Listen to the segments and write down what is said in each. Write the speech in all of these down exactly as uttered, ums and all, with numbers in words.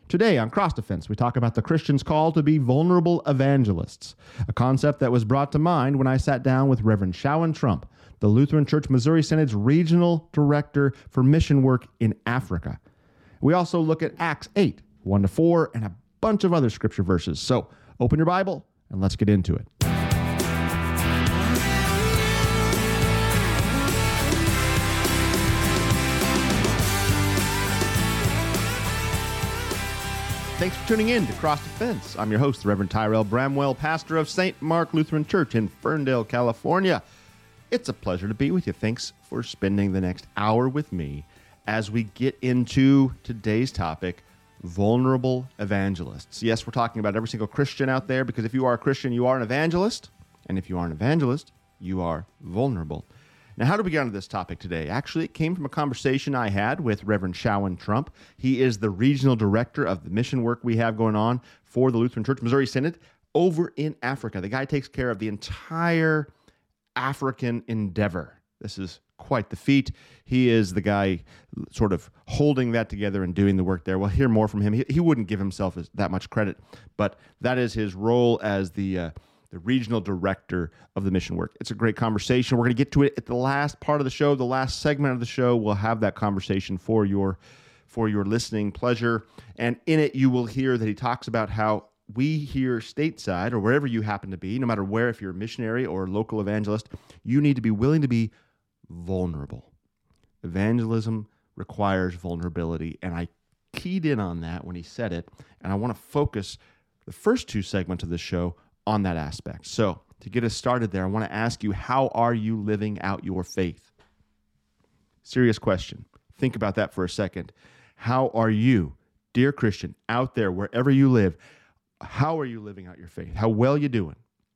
Today on Cross Defense, we talk about the Christian's call to be vulnerable evangelists, a concept that was brought to mind when I sat down with Reverend Shawan Trump, the Lutheran Church Missouri Synod's Regional Director for Mission Work in Africa. We also look at Acts eight, one to four, and a bunch of other scripture verses. So open your Bible and let's get into it. Thanks for tuning in to Cross Defense. I'm your host, the Reverend Tyrell Bramwell, pastor of Saint Mark Lutheran Church in Ferndale, California. It's a pleasure to be with you. Thanks for spending the next hour with me as we get into today's topic, vulnerable evangelists. Yes, we're talking about every single Christian out there, because if you are a Christian, you are an evangelist. And if you are an evangelist, you are vulnerable. Now, how did we get onto this topic today? Actually, it came from a conversation I had with Reverend Shawan Trump. He is the regional director of the mission work we have going on for the Lutheran Church Missouri Synod over in Africa. The guy takes care of the entire African endeavor. This is quite the feat. He is the guy sort of holding that together and doing the work there. We'll hear more from him. He, he wouldn't give himself that much credit, but that is his role as the uh, the regional director of the mission work. It's a great conversation. We're going to get to it at the last part of the show, the last segment of the show. We'll have that conversation for your for your listening pleasure. And in it, you will hear that he talks about how we here stateside, or wherever you happen to be, no matter where, if you're a missionary or a local evangelist, you need to be willing to be vulnerable. Evangelism requires vulnerability, and I keyed in on that when he said it, and I want to focus the first two segments of this show on that aspect. So, to get us started there, I want to ask you, how are you living out your faith? Serious question. Think about that for a second. How are you, dear Christian, out there, wherever you live, how are you living out your faith? How well you doing?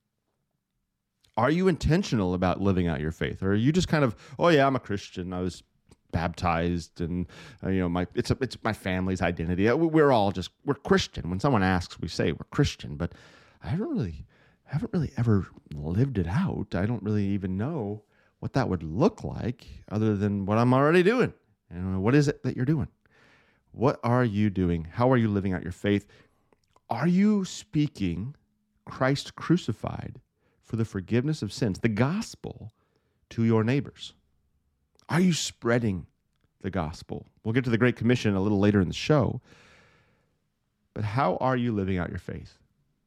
Are you intentional about living out your faith? Or are you just kind of, oh yeah, I'm a Christian, I was baptized, and uh, you know, my it's a, it's my family's identity. We're all just, we're Christian. When someone asks, we say we're Christian, but I haven't really, haven't really ever lived it out. I don't really even know what that would look like, other than what I'm already doing. And what is it that you're doing? What are you doing? How are you living out your faith? Are you speaking Christ crucified for the forgiveness of sins, the gospel, to your neighbors? Are you spreading the gospel? We'll get to the Great Commission a little later in the show. But how are you living out your faith?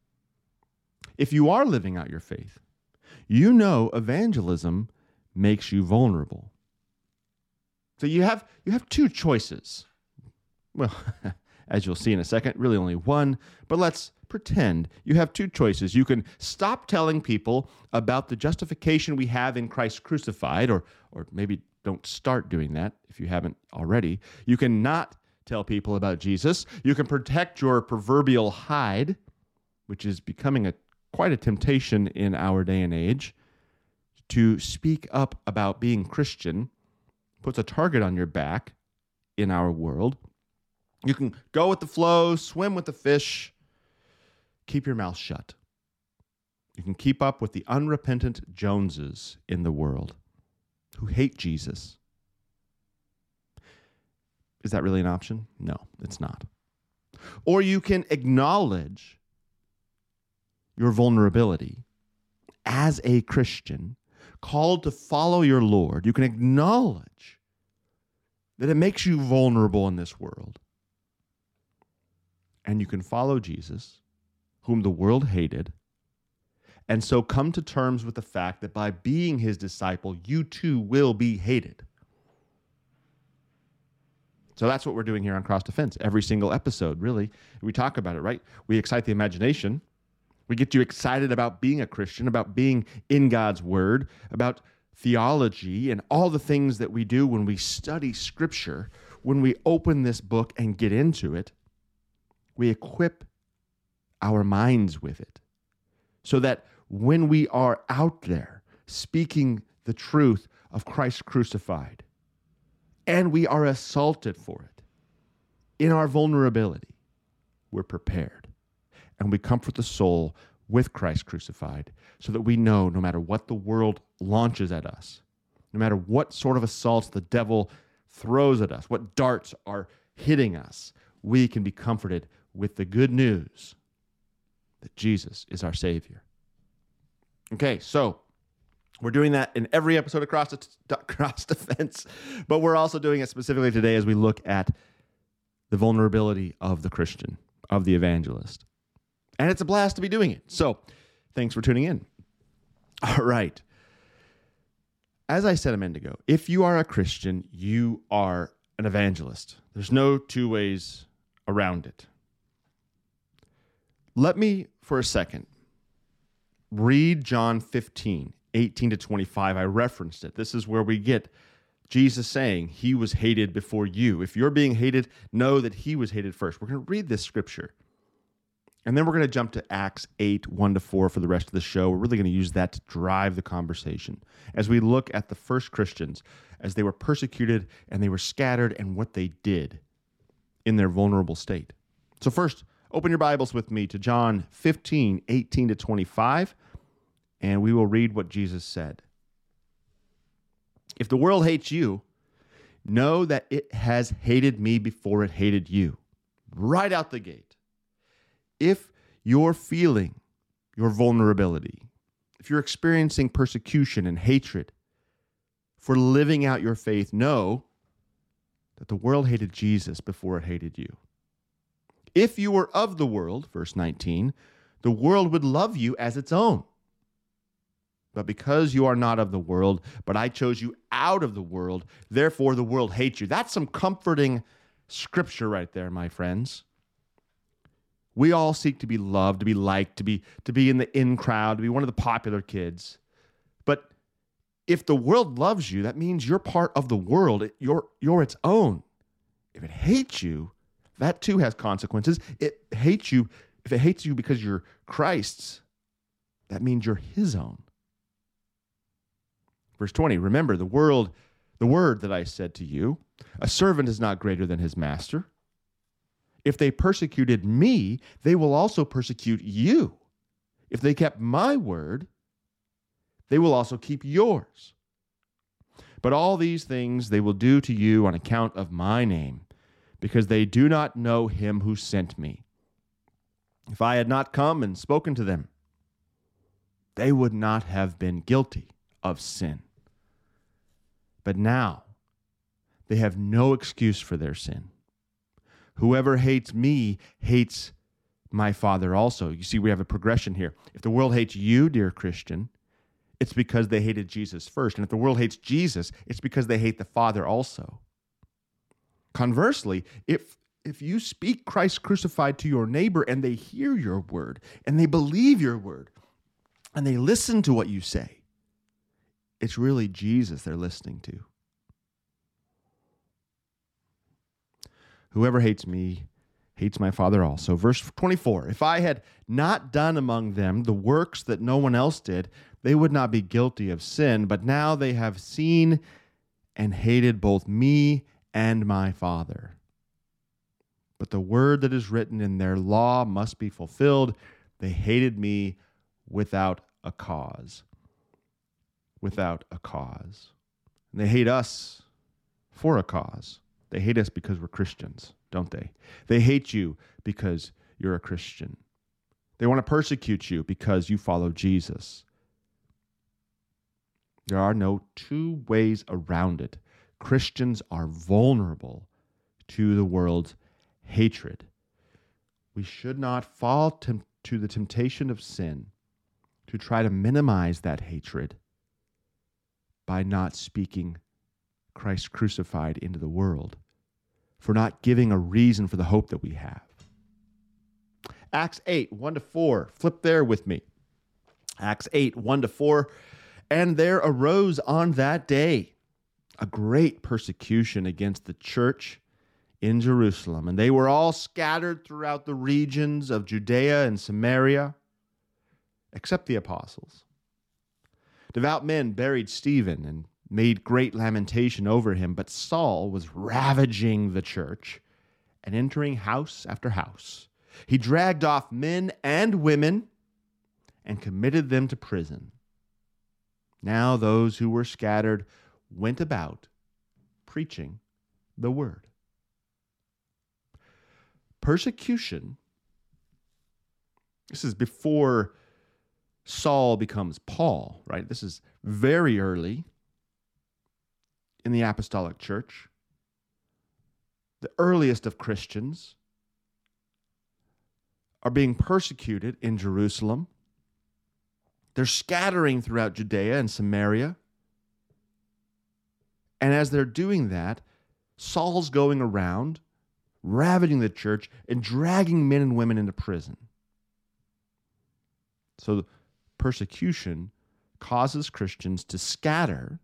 If you are living out your faith, you know evangelism makes you vulnerable. So you have you have two choices. Well, as you'll see in a second, really only one, but let's pretend you have two choices. You can stop telling people about the justification we have in Christ crucified, or or maybe don't start doing that if you haven't already. You can not tell people about Jesus. You can protect your proverbial hide, which is becoming a quite a temptation in our day and age. To speak up about being Christian puts a target on your back in our world. You can go with the flow, swim with the fish, keep your mouth shut. You can keep up with the unrepentant Joneses in the world who hate Jesus. Is that really an option? No, it's not. Or you can acknowledge your vulnerability as a Christian, called to follow your Lord. You can acknowledge that it makes you vulnerable in this world. And you can follow Jesus, whom the world hated, and so come to terms with the fact that by being his disciple, you too will be hated. So that's what we're doing here on Cross Defense. Every single episode, really, we talk about it, right? We excite the imagination. We get you excited about being a Christian, about being in God's Word, about theology, and all the things that we do when we study Scripture. When we open this book and get into it, we equip our minds with it, so that when we are out there speaking the truth of Christ crucified, and we are assaulted for it, in our vulnerability, we're prepared. And we comfort the soul with Christ crucified, so that we know no matter what the world launches at us, no matter what sort of assaults the devil throws at us, what darts are hitting us, we can be comforted with the good news that Jesus is our Savior. Okay, so we're doing that in every episode of Cross, Cross Defense, but we're also doing it specifically today as we look at the vulnerability of the Christian, of the evangelist. And it's a blast to be doing it. So thanks for tuning in. All right. As I said a minute ago, if you are a Christian, you are an evangelist. There's no two ways around it. Let me, for a second, read John fifteen, eighteen to twenty-five. I referenced it. This is where we get Jesus saying he was hated before you. If you're being hated, know that he was hated first. We're going to read this scripture. And then we're going to jump to Acts eight, one to four for the rest of the show. We're really going to use that to drive the conversation as we look at the first Christians as they were persecuted and they were scattered and what they did in their vulnerable state. So first, open your Bibles with me to John fifteen, eighteen to twenty-five, and we will read what Jesus said. If the world hates you, know that it has hated me before it hated you. Right out the gate. If you're feeling your vulnerability, if you're experiencing persecution and hatred for living out your faith, know that the world hated Jesus before it hated you. If you were of the world, verse nineteen, the world would love you as its own. But because you are not of the world, but I chose you out of the world, therefore the world hates you. That's some comforting scripture right there, my friends. We all seek to be loved, to be liked, to be, to be in the in crowd, to be one of the popular kids. But if the world loves you, that means you're part of the world. You're, you're its own. If it hates you, that too has consequences. It hates you. If it hates you because you're Christ's, that means you're his own. Verse twenty, remember the world, the word that I said to you, a servant is not greater than his master. If they persecuted me, they will also persecute you. If they kept my word, they will also keep yours. But all these things they will do to you on account of my name, because they do not know him who sent me. If I had not come and spoken to them, they would not have been guilty of sin. But now they have no excuse for their sin. Whoever hates me hates my Father also. You see, we have a progression here. If the world hates you, dear Christian, it's because they hated Jesus first. And if the world hates Jesus, it's because they hate the Father also. Conversely, if if you speak Christ crucified to your neighbor and they hear your word and they believe your word and they listen to what you say, it's really Jesus they're listening to. Whoever hates me hates my Father also. Verse twenty-four, if I had not done among them the works that no one else did, they would not be guilty of sin, but now they have seen and hated both me and my Father. But the word that is written in their law must be fulfilled. They hated me without a cause. Without a cause. And they hate us for a cause. They hate us because we're Christians, don't they? They hate you because you're a Christian. They want to persecute you because you follow Jesus. There are no two ways around it. Christians are vulnerable to the world's hatred. We should not fall to, to the temptation of sin to try to minimize that hatred by not speaking Christ crucified into the world, for not giving a reason for the hope that we have. Acts eight, one to four. Flip there with me. Acts eight, one to four. And there arose on that day a great persecution against the church in Jerusalem, and they were all scattered throughout the regions of Judea and Samaria, except the apostles. Devout men buried Stephen and made great lamentation over him, but Saul was ravaging the church and entering house after house. He dragged off men and women and committed them to prison. Now those who were scattered went about preaching the word. persecution, this is before Saul becomes Paul, right? This is very early in the apostolic church. The earliest of Christians are being persecuted in Jerusalem. They're scattering throughout Judea and Samaria. And as they're doing that, Saul's going around, ravaging the church and dragging men and women into prison. So persecution causes Christians to scatter.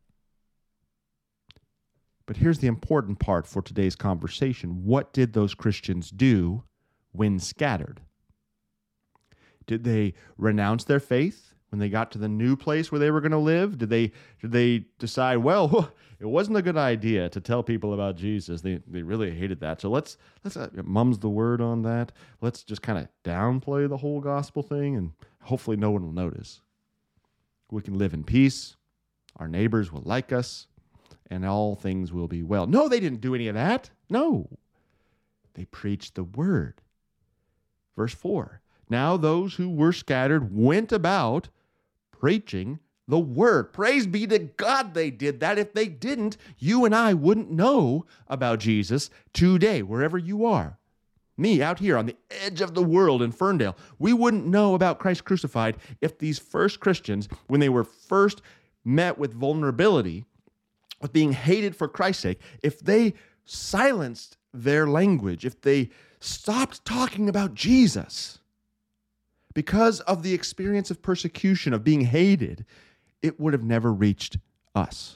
But here's the important part for today's conversation. What did those Christians do when scattered? Did they renounce their faith when they got to the new place where they were going to live? Did they did they decide, well, it wasn't a good idea to tell people about Jesus. They they really hated that. So let's let's uh, mum's the word on that. Let's just kind of downplay the whole gospel thing, and hopefully no one will notice. We can live in peace. Our neighbors will like us, and all things will be well. No, they didn't do any of that. No. They preached the word. Verse four. Now those who were scattered went about preaching the word. Praise be to God they did that. If they didn't, you and I wouldn't know about Jesus today, wherever you are. Me out here on the edge of the world in Ferndale, we wouldn't know about Christ crucified if these first Christians, when they were first met with vulnerability, with being hated for Christ's sake, if they silenced their language, if they stopped talking about Jesus because of the experience of persecution, of being hated, it would have never reached us.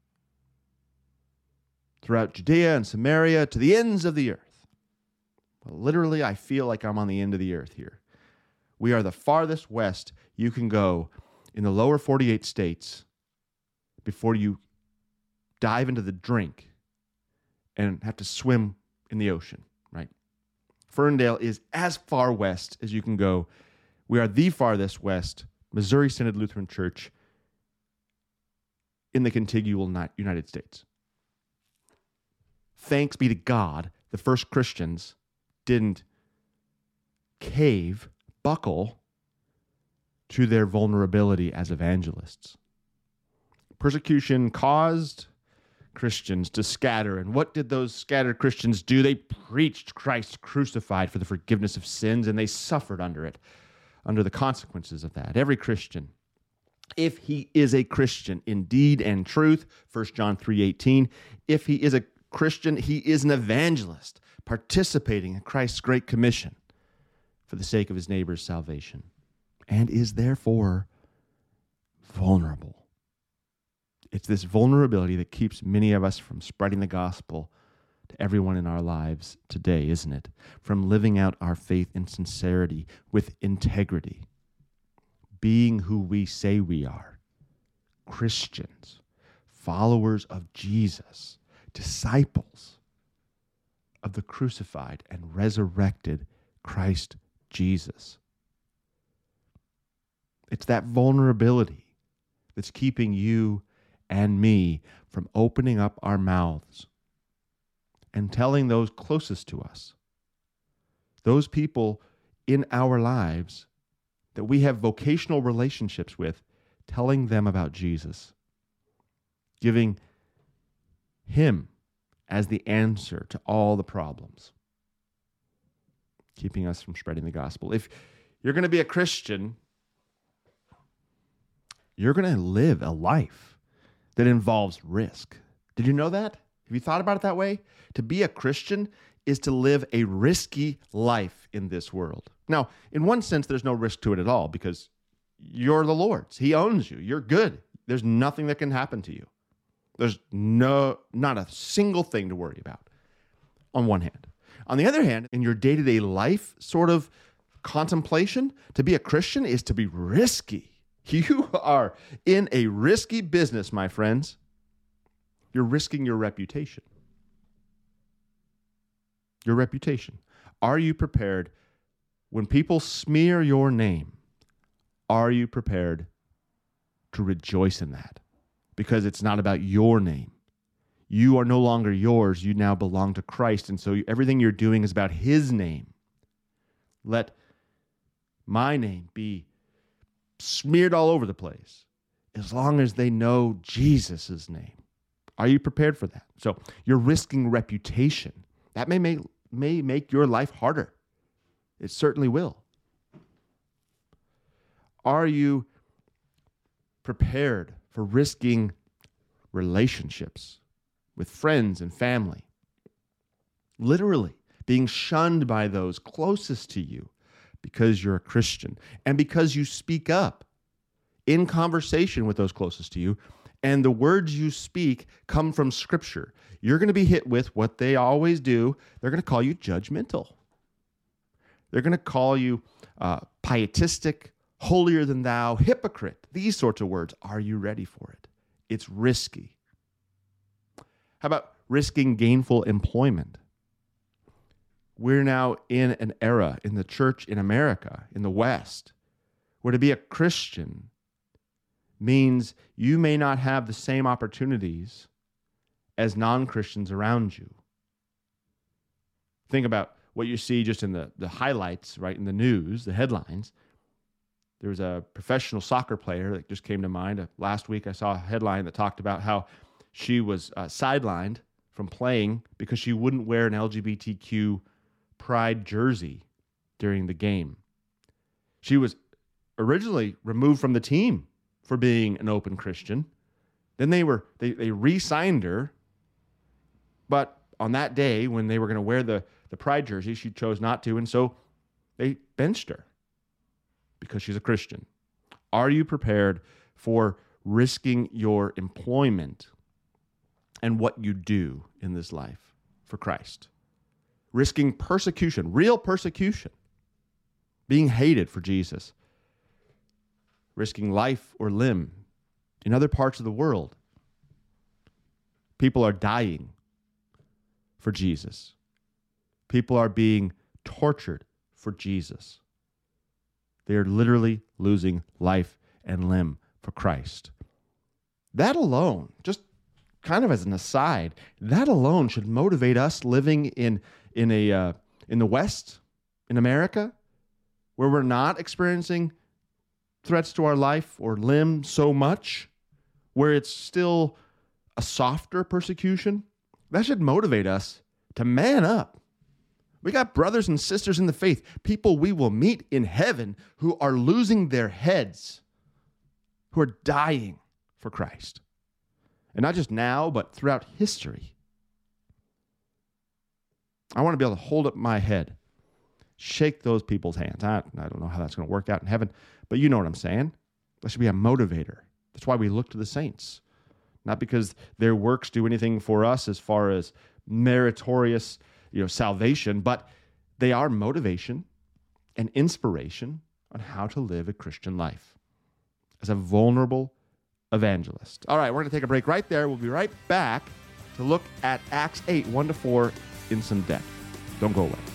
Throughout Judea and Samaria, to the ends of the earth. Well, literally, I feel like I'm on the end of the earth here. We are the farthest west you can go in the lower forty-eight states before you dive into the drink and have to swim in the ocean, right? Ferndale is as far west as you can go. We are the farthest west Missouri Synod Lutheran Church in the contiguous United States. Thanks be to God, the first Christians didn't cave, buckle to their vulnerability as evangelists. Persecution caused Christians to scatter. And what did those scattered Christians do? They preached Christ crucified for the forgiveness of sins, and they suffered under it, under the consequences of that. Every Christian, if he is a Christian in deed and truth, First John three eighteen, if he is a Christian, he is an evangelist, participating in Christ's great commission for the sake of his neighbor's salvation, and is therefore vulnerable. It's this vulnerability that keeps many of us from spreading the gospel to everyone in our lives today, isn't it? From living out our faith in sincerity, with integrity, being who we say we are, Christians, followers of Jesus, disciples of the crucified and resurrected Christ Jesus. It's that vulnerability that's keeping you and me from opening up our mouths and telling those closest to us, those people in our lives that we have vocational relationships with, telling them about Jesus, giving him as the answer to all the problems, keeping us from spreading the gospel. If you're going to be a Christian, you're going to live a life that involves risk. Did you know that? Have you thought about it that way? To be a Christian is to live a risky life in this world. Now, in one sense, there's no risk to it at all because you're the Lord's. He owns you. You're good. There's nothing that can happen to you. There's no, not a single thing to worry about on one hand. On the other hand, in your day-to-day life sort of contemplation, to be a Christian is to be risky. You are in a risky business, my friends. You're risking your reputation. Your reputation. Are you prepared when people smear your name? Are you prepared to rejoice in that? Because it's not about your name. you are no longer yours. You now belong to Christ. And so everything you're doing is about his name. Let my name be smeared all over the place as long as they know Jesus' name. Are you prepared for that? So you're risking reputation. That may make, may make your life harder. It certainly will. Are you prepared for risking relationships with friends and family? Literally being shunned by those closest to you because you're a Christian and because you speak up in conversation with those closest to you, and the words you speak come from Scripture. You're going to be hit with what they always do. They're going to call you judgmental. They're going to call you uh, pietistic, holier than thou, hypocrite. These sorts of words. Are you ready for it? It's risky. How about risking gainful employment? We're now in an era in the church in America, in the West, where to be a Christian means you may not have the same opportunities as non-Christians around you. Think about what you see just in the, the highlights, right, in the news, the headlines. There was a professional soccer player that just came to mind. Uh, last week I saw a headline that talked about how she was uh, sidelined from playing because she wouldn't wear an L G B T Q pride jersey during the game. She was originally removed from the team for being an open Christian. Then they were they, they re-signed her, but on that day when they were going to wear the, the pride jersey, she chose not to, and so they benched her because she's a Christian. Are you prepared for risking your employment and what you do in this life for Christ? Risking persecution, real persecution, being hated for Jesus, risking life or limb in other parts of the world. People are dying for Jesus. People are being tortured for Jesus. They are literally losing life and limb for Christ. That alone, just kind of as an aside, that alone should motivate us living in in a uh, in the West, in America, where we're not experiencing threats to our life or limb so much, where it's still a softer persecution. That should motivate us to man up. We got brothers and sisters in the faith, people we will meet in heaven who are losing their heads, who are dying for Christ. And not just now, but throughout history. I want to be able to hold up my head, shake those people's hands. I, I don't know how that's going to work out in heaven, but you know what I'm saying. That should be a motivator. That's why we look to the saints. Not because their works do anything for us as far as meritorious, you know, salvation, but they are motivation and inspiration on how to live a Christian life as a vulnerable evangelist. All right, we're going to take a break right there. We'll be right back to look at Acts eight, one to four in some depth. Don't go away.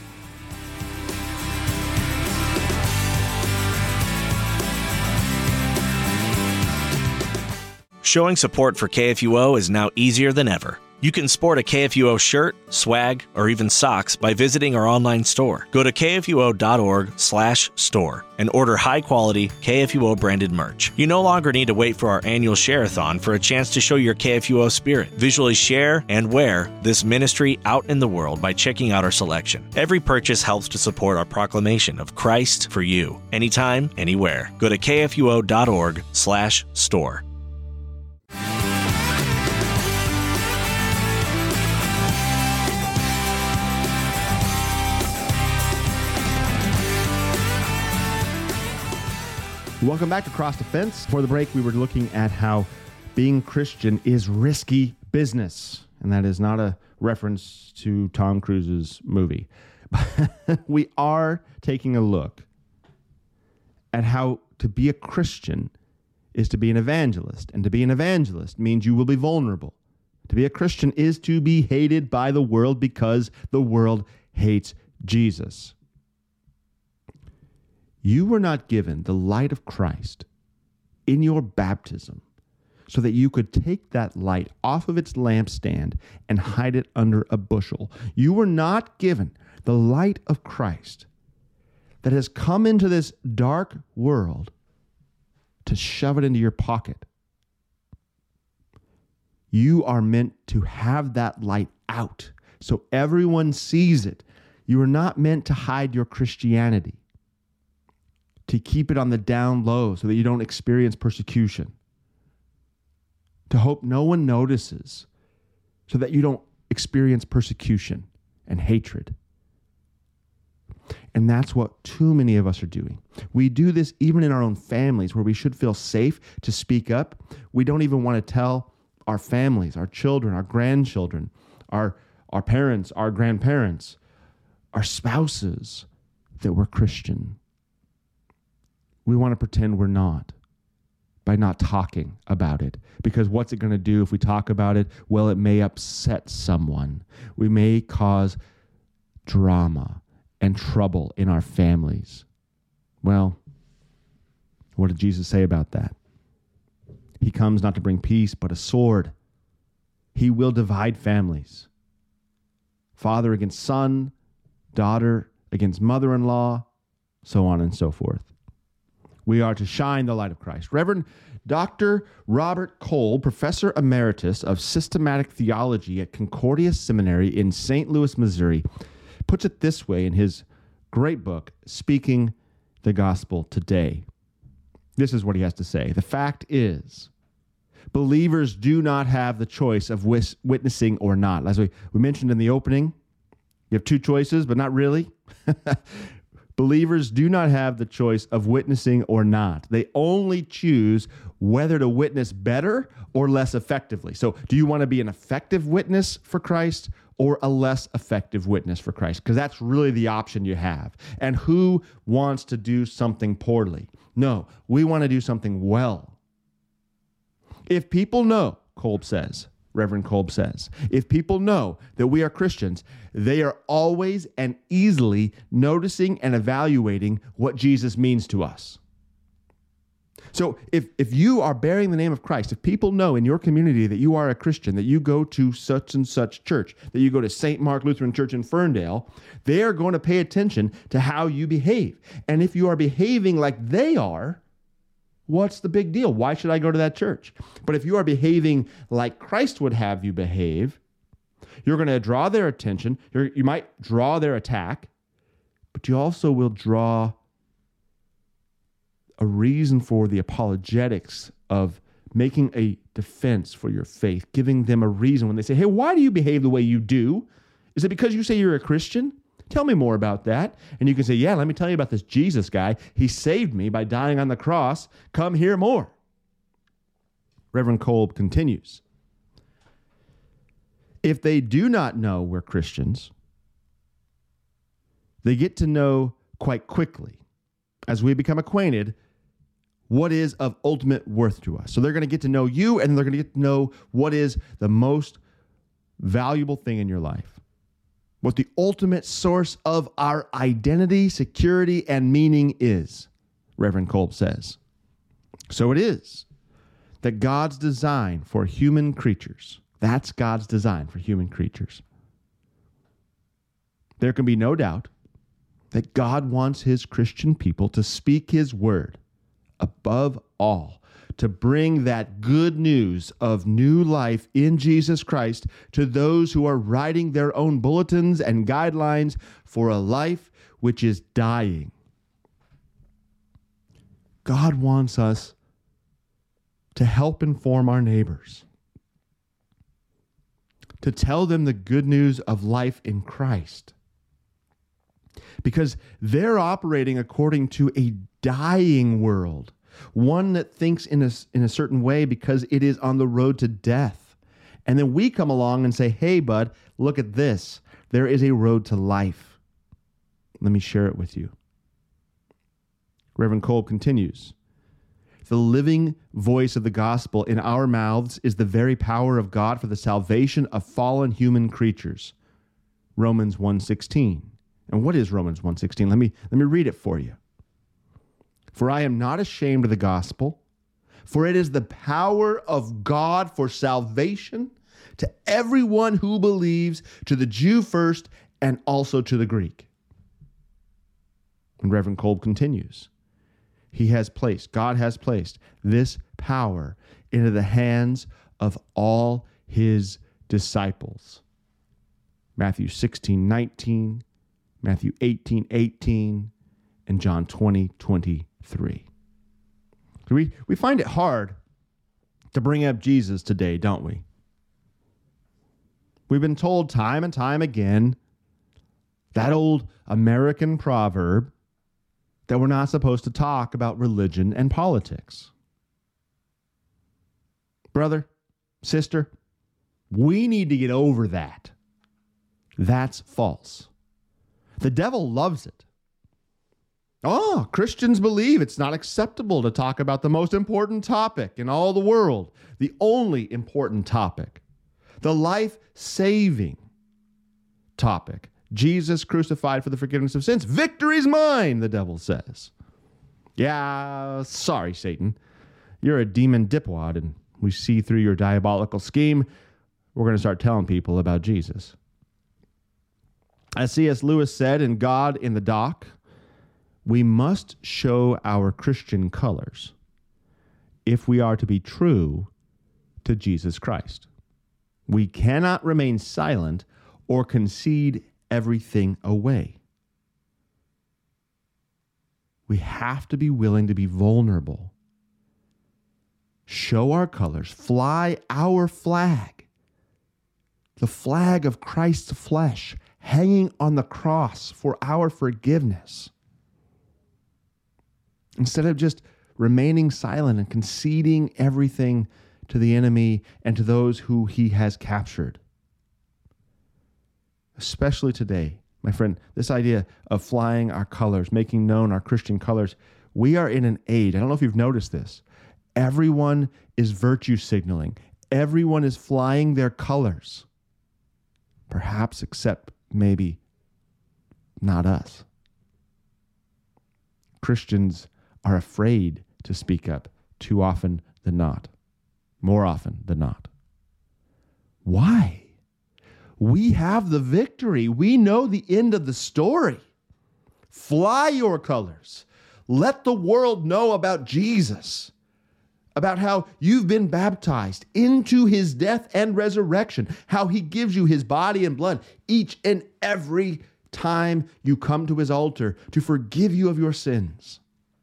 Showing support for K F U O is now easier than ever. You can sport a K F U O shirt, swag, or even socks by visiting our online store. Go to K F U O dot org slash store and order high-quality K F U O branded merch. You no longer need to wait for our annual share-a-thon for a chance to show your K F U O spirit. Visually share and wear this ministry out in the world by checking out our selection. Every purchase helps to support our proclamation of Christ for you, anytime, anywhere. Go to K F U O dot org slash store. Welcome back to Cross Defense. Before the break, we were looking at how being Christian is risky business. And that is not a reference to Tom Cruise's movie. We are taking a look at how to be a Christian is to be an evangelist. And to be an evangelist means you will be vulnerable. To be a Christian is to be hated by the world because the world hates Jesus. You were not given the light of Christ in your baptism so that you could take that light off of its lampstand and hide it under a bushel. You were not given the light of Christ that has come into this dark world to shove it into your pocket. You are meant to have that light out so everyone sees it. You are not meant to hide your Christianity, to keep it on the down low so that you don't experience persecution, to hope no one notices so that you don't experience persecution and hatred. And that's what too many of us are doing. We do this even in our own families where we should feel safe to speak up. We don't even want to tell our families, our children, our grandchildren, our, our parents, our grandparents, our spouses that we're Christian. We want to pretend we're not by not talking about it. Because what's it going to do if we talk about it? Well, it may upset someone. We may cause drama and trouble in our families. Well, what did Jesus say about that? He comes not to bring peace, but a sword. He will divide families. Father against son, daughter against mother-in-law, so on and so forth. We are to shine the light of Christ. Reverend Doctor Robert Kolb, Professor Emeritus of Systematic Theology at Concordia Seminary in Saint Louis, Missouri, puts it this way in his great book, Speaking the Gospel Today. This is what he has to say. The fact is, believers do not have the choice of wis- witnessing or not. As we, we mentioned in the opening, you have two choices, but not really. Believers do not have the choice of witnessing or not. They only choose whether to witness better or less effectively. So do you want to be an effective witness for Christ or a less effective witness for Christ? Because that's really the option you have. And who wants to do something poorly? No, we want to do something well. If people know, Kolb says, Reverend Kolb says, if people know that we are Christians, they are always and easily noticing and evaluating what Jesus means to us. So if, if you are bearing the name of Christ, if people know in your community that you are a Christian, that you go to such and such church, that you go to Saint Mark Lutheran Church in Ferndale, they are going to pay attention to how you behave. And if you are behaving like they are, what's the big deal? Why should I go to that church? But if you are behaving like Christ would have you behave, you're going to draw their attention. You're, you might draw their attack, but you also will draw a reason for the apologetics of making a defense for your faith, giving them a reason when they say, hey, why do you behave the way you do? Is it because you say you're a Christian? Tell me more about that. And you can say, yeah, let me tell you about this Jesus guy. He saved me by dying on the cross. Come hear more. Reverend Kolb continues. If they do not know we're Christians, they get to know quite quickly, as we become acquainted, what is of ultimate worth to us. So they're going to get to know you, and they're going to get to know what is the most valuable thing in your life. What the ultimate source of our identity, security, and meaning is, Reverend Kolb says. So it is that God's design for human creatures, that's God's design for human creatures. There can be no doubt that God wants his Christian people to speak his word above all, to bring that good news of new life in Jesus Christ to those who are writing their own bulletins and guidelines for a life which is dying. God wants us to help inform our neighbors, to tell them the good news of life in Christ, because they're operating according to a dying world, one that thinks in a, in a certain way because it is on the road to death. And then we come along and say, hey, bud, look at this. There is a road to life. Let me share it with you. Reverend Kolb continues. The living voice of the gospel in our mouths is the very power of God for the salvation of fallen human creatures. Romans one sixteen. And what is Romans one sixteen? Let me, let me read it for you. For I am not ashamed of the gospel, For it is the power of God for salvation to everyone who believes, to the Jew first and also to the Greek. And Reverend Kolb continues. He has placed, God has placed this power into the hands of all his disciples. Matthew sixteen nineteen, Matthew eighteen eighteen, and John twenty twenty-three. So we, we find it hard to bring up Jesus today, don't we? We've been told time and time again that old American proverb that we're not supposed to talk about religion and politics. Brother, sister, we need to get over that. That's false. The devil loves it. Oh, Christians believe it's not acceptable to talk about the most important topic in all the world, the only important topic, the life-saving topic. Jesus crucified for the forgiveness of sins. Victory's mine, the devil says. Yeah, sorry, Satan. You're a demon dipwad, and we see through your diabolical scheme. We're going to start telling people about Jesus. As C S Lewis said in God in the Dock, we must show our Christian colors if we are to be true to Jesus Christ. We cannot remain silent or concede everything away. We have to be willing to be vulnerable. Show our colors. Fly our flag. The flag of Christ's flesh hanging on the cross for our forgiveness. Instead of just remaining silent and conceding everything to the enemy and to those who he has captured. Especially today, my friend, this idea of flying our colors, making known our Christian colors, we are in an age, I don't know if you've noticed this, everyone is virtue signaling. Everyone is flying their colors. Perhaps except maybe not us. Christians are afraid to speak up too often than not. More often than not. Why? We have the victory. We know the end of the story. Fly your colors. Let the world know about Jesus, about how you've been baptized into his death and resurrection, how he gives you his body and blood each and every time you come to his altar to forgive you of your sins.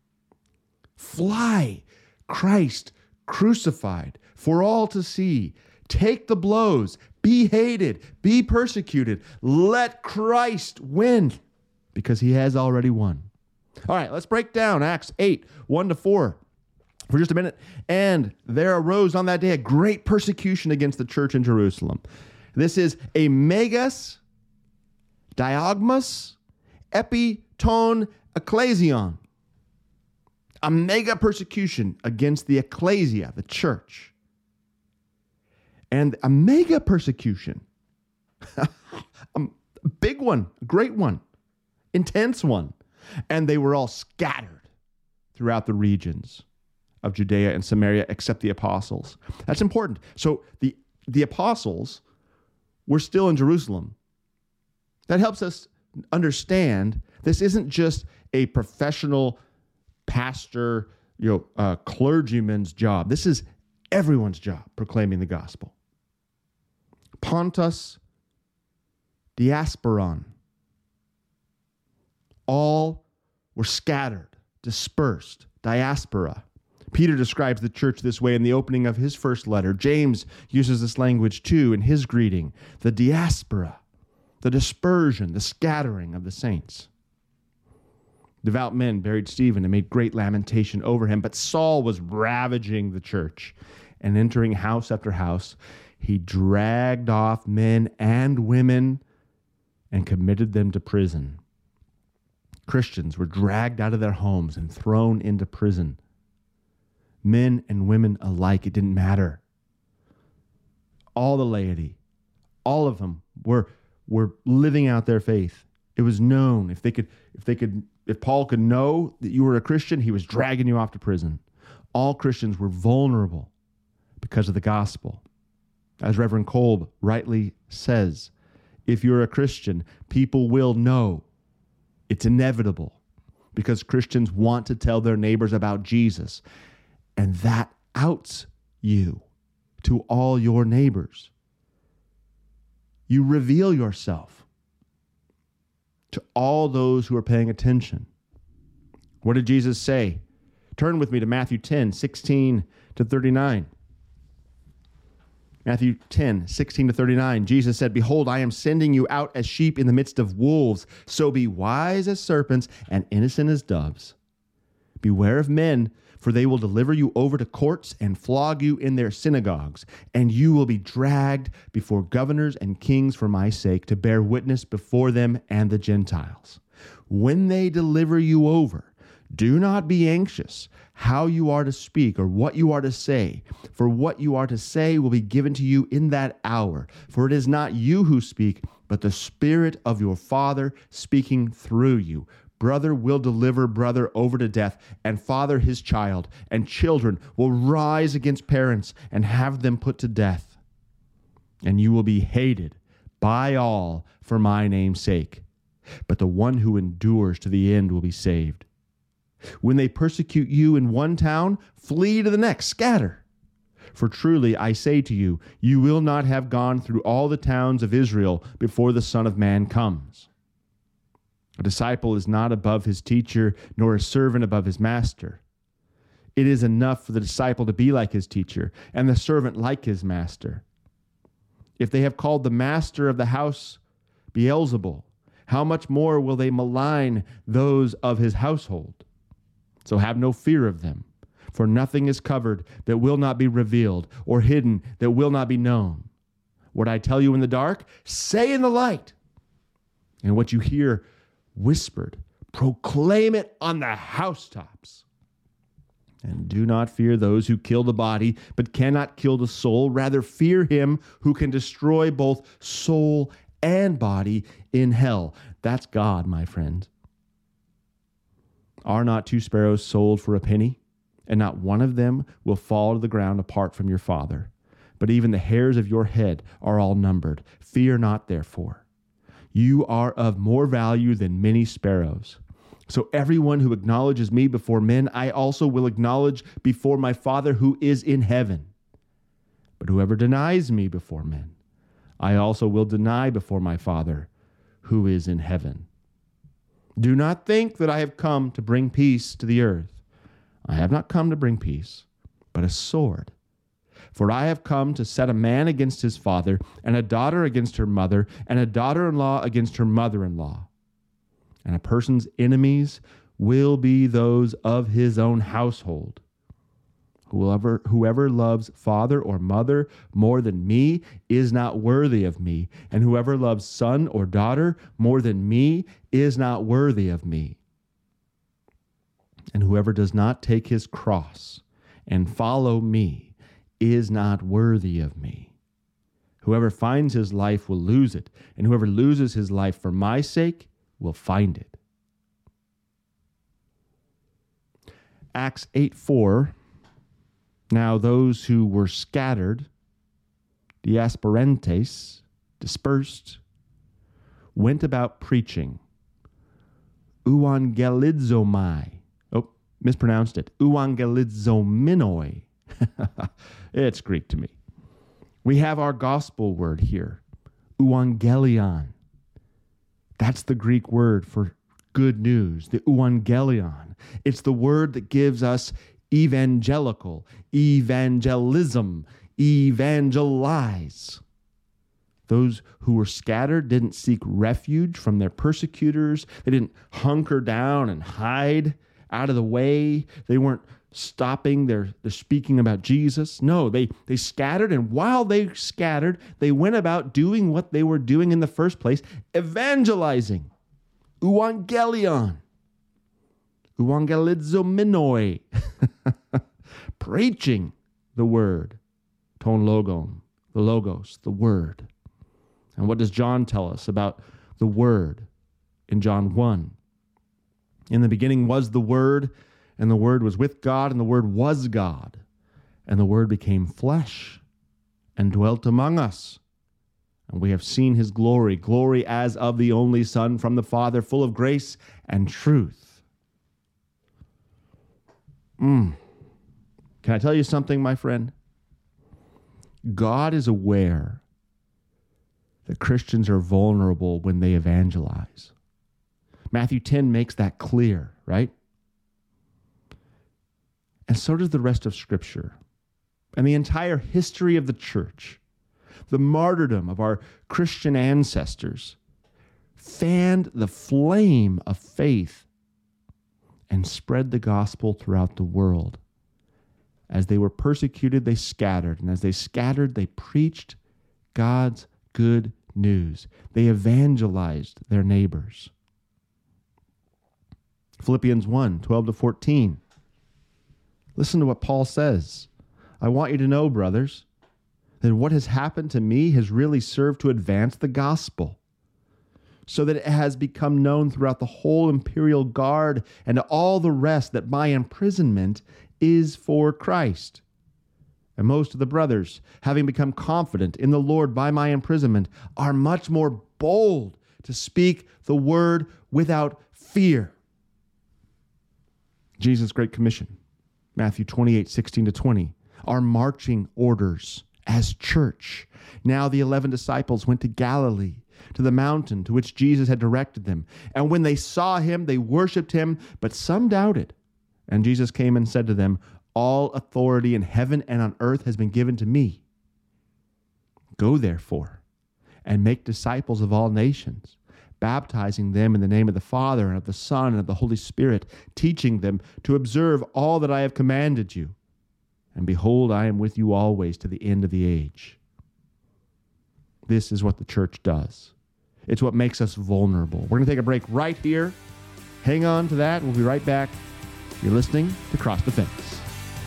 Fly Christ crucified for all to see. Take the blows. Be hated. Be persecuted. Let Christ win because he has already won. All right, let's break down Acts eight, one to four for just a minute. And there arose on that day a great persecution against the church in Jerusalem. This is a megas, diogmos, epiton, ecclesion. A mega persecution against the ecclesia, the church. And a mega persecution, a big one, a great one, intense one. And they were all scattered throughout the regions of Judea and Samaria, except the apostles. That's important. So the, the apostles were still in Jerusalem. That helps us understand this isn't just a professional pastor, you know, uh, clergyman's job. This is everyone's job, proclaiming the gospel. Pontus, diasporon. All were scattered, dispersed, diaspora. Peter describes the church this way in the opening of his first letter. James uses this language too in his greeting. The diaspora, the dispersion, the scattering of the saints. Devout men buried Stephen and made great lamentation over him, but Saul was ravaging the church, and entering house after house, he dragged off men and women and committed them to prison. Christians were dragged out of their homes and thrown into prison. Men and women alike, it didn't matter. All the laity, all of them were, were living out their faith. It was known. If they could, if they could, if Paul could know that you were a Christian, he was dragging you off to prison. All Christians were vulnerable because of the gospel. As Reverend Kolb rightly says, if you're a Christian, people will know. It's inevitable because Christians want to tell their neighbors about Jesus, and that outs you to all your neighbors. You reveal yourself to all those who are paying attention. What did Jesus say? Turn with me to Matthew ten, sixteen to thirty-nine. Matthew ten, sixteen to thirty-nine, Jesus said, "Behold, I am sending you out as sheep in the midst of wolves. So be wise as serpents and innocent as doves. Beware of men, for they will deliver you over to courts and flog you in their synagogues, and you will be dragged before governors and kings for my sake to bear witness before them and the Gentiles. When they deliver you over, do not be anxious how you are to speak or what you are to say, for what you are to say will be given to you in that hour. For it is not you who speak, but the Spirit of your Father speaking through you. Brother will deliver brother over to death, and father his child, and children will rise against parents and have them put to death. And you will be hated by all for my name's sake, but the one who endures to the end will be saved. When they persecute you in one town, flee to the next, scatter. For truly I say to you, you will not have gone through all the towns of Israel before the Son of Man comes. A disciple is not above his teacher, nor a servant above his master. It is enough for the disciple to be like his teacher, and the servant like his master. If they have called the master of the house Beelzebul, how much more will they malign those of his household? So have no fear of them, for nothing is covered that will not be revealed, or hidden that will not be known. What I tell you in the dark, say in the light. And what you hear whispered, proclaim it on the housetops. And do not fear those who kill the body, but cannot kill the soul. Rather fear him who can destroy both soul and body in hell. That's God, my friend. Are not two sparrows sold for a penny? And not one of them will fall to the ground apart from your Father. But even the hairs of your head are all numbered. Fear not, therefore. You are of more value than many sparrows. So everyone who acknowledges me before men, I also will acknowledge before my Father who is in heaven. But whoever denies me before men, I also will deny before my Father who is in heaven. Do not think that I have come to bring peace to the earth. I have not come to bring peace, but a sword. For I have come to set a man against his father, and a daughter against her mother, and a daughter-in-law against her mother-in-law. And a person's enemies will be those of his own household. Whoever, whoever loves father or mother more than me is not worthy of me, and whoever loves son or daughter more than me is not worthy of me. And whoever does not take his cross and follow me is not worthy of me. Whoever finds his life will lose it, and whoever loses his life for my sake will find it. Acts eight four. Now those who were scattered, diasporentes, dispersed, went about preaching. Euangelizomai. Oh, mispronounced it. Euangelizomenoi. It's Greek to me. We have our gospel word here, euangelion. That's the Greek word for good news, the euangelion. It's the word that gives us evangelical, evangelism, evangelize. Those who were scattered didn't seek refuge from their persecutors. They didn't hunker down and hide out of the way. They weren't stopping their, their speaking about Jesus. No, they, they scattered, and while they scattered, they went about doing what they were doing in the first place, evangelizing. Euangelion. Euangelizomenoi. Preaching the word. Ton logon, the logos, the word. And what does John tell us about the word in John one? In the beginning was the Word, And the Word was with God, and the Word was God. And the Word became flesh and dwelt among us. And we have seen his glory, glory as of the only Son from the Father, full of grace and truth. Mm. Can I tell you something, my friend? God is aware that Christians are vulnerable when they evangelize. Matthew ten makes that clear, right? And so does the rest of Scripture. And the entire history of the church, the martyrdom of our Christian ancestors, fanned the flame of faith and spread the gospel throughout the world. As they were persecuted, they scattered. And as they scattered, they preached God's good news. They evangelized their neighbors. Philippians one, twelve to fourteen. Listen to what Paul says. I want you to know, brothers, that what has happened to me has really served to advance the gospel, so that it has become known throughout the whole imperial guard and to all the rest that my imprisonment is for Christ. And most of the brothers, having become confident in the Lord by my imprisonment, are much more bold to speak the word without fear. Jesus' Great Commission, Matthew twenty-eight, sixteen to twenty, our marching orders as church. Now the eleven disciples went to Galilee, to the mountain to which Jesus had directed them. And when they saw him, they worshipped him, but some doubted. And Jesus came and said to them, all authority in heaven and on earth has been given to me. Go therefore and make disciples of all nations, baptizing them in the name of the Father and of the Son and of the Holy Spirit, teaching them to observe all that I have commanded you. And behold, I am with you always to the end of the age. This is what the church does. It's what makes us vulnerable. We're going to take a break right here. Hang on to that. We'll be right back. You're listening to Cross the Fence.